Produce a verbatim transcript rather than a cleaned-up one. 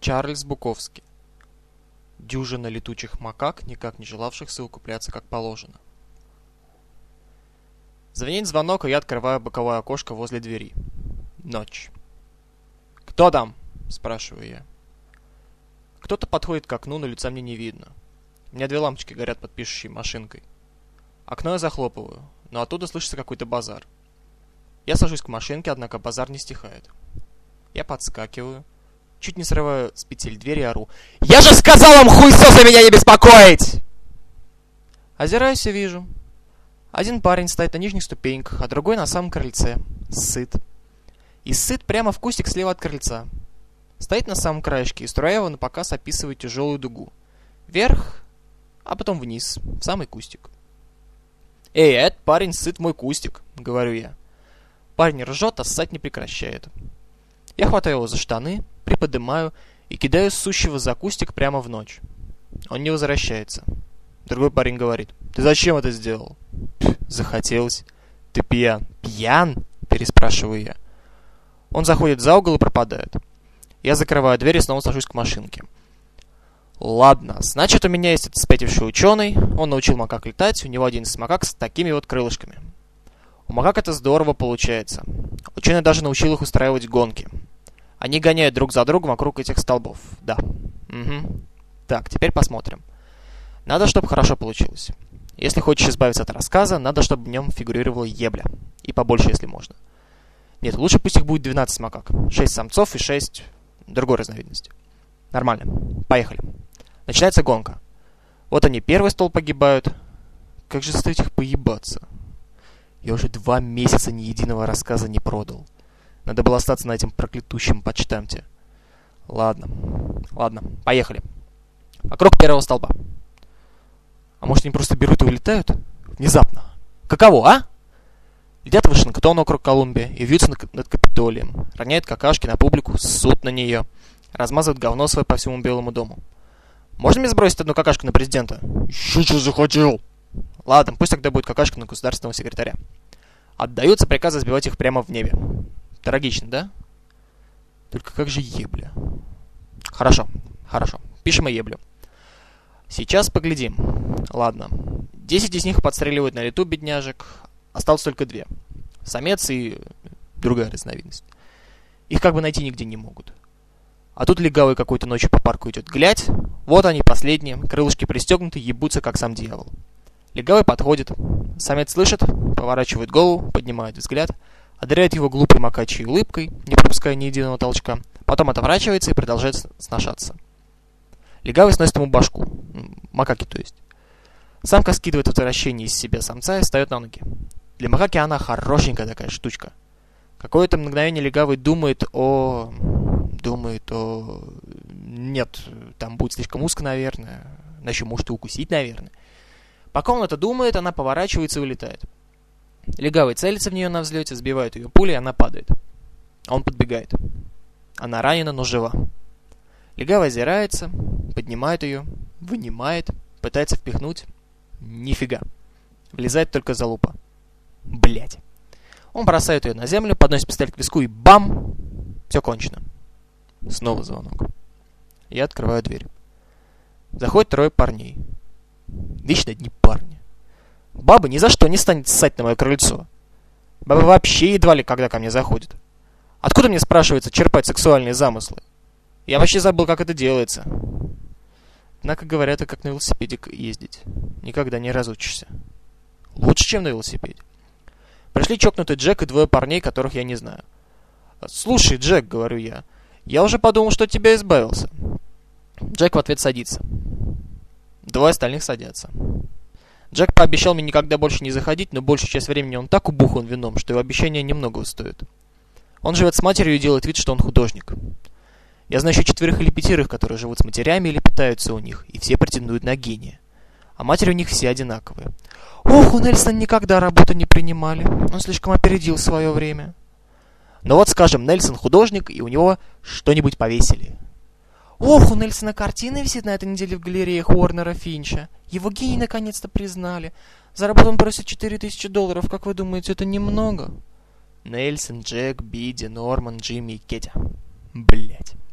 Чарльз Буковский. Дюжина летучих макак, никак не желавших совокупляться как положено. Звонит звонок, и я открываю боковое окошко возле двери. Ночь. «Кто там?» – спрашиваю я. Кто-то подходит к окну, но лица мне не видно. У меня две лампочки горят под пишущей машинкой. Окно я захлопываю, но оттуда слышится какой-то базар. Я сажусь к машинке, однако базар не стихает. Я подскакиваю, чуть не срываю с петель двери и ору: «Я же сказал вам, хуйсосы, меня не беспокоить!» Озираюсь и вижу. Один парень стоит на нижних ступеньках, а другой на самом крыльце. Сыт. И сыт прямо в кустик слева от крыльца. Стоит на самом краешке, и струя его напоказ описывает тяжелую дугу. Вверх, а потом вниз, в самый кустик. «Эй, этот парень сыт в мой кустик», — говорю я. Парень ржет, а ссать не прекращает. Я хватаю его за штаны, приподнимаю и кидаю сущего за кустик прямо в ночь. Он не возвращается. Другой парень говорит: «Ты зачем это сделал?» «Захотелось». «Ты пьян». «Пьян?» — переспрашиваю я. Он заходит за угол и пропадает. Я закрываю дверь и снова сажусь к машинке. Ладно, значит, у меня есть этот спятивший ученый. Он научил макак летать, у него один из макак с такими вот крылышками. У макак это здорово получается. Ученый даже научил их устраивать гонки. Они гоняют друг за другом вокруг этих столбов. Да. Угу. Так, теперь посмотрим. Надо, чтобы хорошо получилось. Если хочешь избавиться от рассказа, надо, чтобы в нем фигурировала ебля. И побольше, если можно. Нет, лучше пусть их будет двенадцать макак. шесть самцов и шесть другой разновидности. Нормально. Поехали. Начинается гонка. Вот они, первый столб погибают. Как же заставить их поебаться? Я уже два месяца ни единого рассказа не продал. Надо было остаться на этом проклятущем почтамте. Ладно. Ладно, поехали. Вокруг первого столба. А может, они просто берут и улетают? Внезапно. Каково, а? Летят в Вашингтон округ Колумбия и вьются над Капитолием. Роняют какашки на публику, ссут на нее. Размазывают говно свое по всему Белому дому. Можно мне сбросить одну какашку на президента? Еще что захотел? Ладно, пусть тогда будет какашка на государственного секретаря. Отдаются приказы сбивать их прямо в небе. Трагично, да? Только как же ебля? Хорошо, хорошо. Пишем и еблю. Сейчас поглядим. Ладно. Десять из них подстреливают на лету бедняжек. Осталось только две. Самец и другая разновидность. Их как бы найти нигде не могут. А тут легавый какой-то ночью по парку идет. Глядь, вот они, последние. Крылышки пристегнуты, ебутся, как сам дьявол. Легавый подходит. Самец слышит, поворачивает голову, поднимает взгляд, одаряет его глупой макачьей улыбкой, не пропуская ни единого толчка. Потом отворачивается и продолжает сношаться. Легавый сносит ему башку. Макаки, то есть. Самка скидывает отвращение из себя самца и встает на ноги. Для макаки она хорошенькая такая штучка. Какое-то мгновение легавый думает о... Думает о... Нет, там будет слишком узко, наверное. Она еще может и укусить, наверное. Пока он это думает, она поворачивается и вылетает. Легавый целится в нее на взлете, сбивает ее пулей, и она падает. Он подбегает. Она ранена, но жива. Легавый озирается, поднимает ее, вынимает, пытается впихнуть. Нифига. Влезает только залупа. Блять. Он бросает ее на землю, подносит пистолет к виску и бам! Все кончено. Снова звонок. Я открываю дверь. Заходят трое парней. Вечно одни парни. Баба ни за что не станет ссать на мое крыльцо. Баба вообще едва ли когда ко мне заходит. Откуда мне, спрашивается, черпать сексуальные замыслы? Я вообще забыл, как это делается. Однако, говорят, это как на велосипеде ездить. Никогда не разучишься. Лучше, чем на велосипеде. Пришли чокнутый Джек и двое парней, которых я не знаю. «Слушай, Джек», — говорю я, — «я уже подумал, что от тебя избавился». Джек в ответ садится. Двое остальных садятся. Джек пообещал мне никогда больше не заходить, но большую часть времени он так убухан вином, что его обещание немного стоит. Он живет с матерью и делает вид, что он художник. Я знаю еще четверых или пятерых, которые живут с матерями или питаются у них, и все претендуют на гения. А матери у них все одинаковые. Ох, у Нельсона никогда работу не принимали. Он слишком опередил свое время. Но вот, скажем, Нельсон художник, и у него что-нибудь повесили. Ох, у Нельсона картина висит на этой неделе в галереях Уорнера Финча. Его гений наконец-то признали. За работу он просит четыре тысячи долларов. Как вы думаете, это немного? Нельсон, Джек, Биди, Норман, Джимми и Кетя. Блять.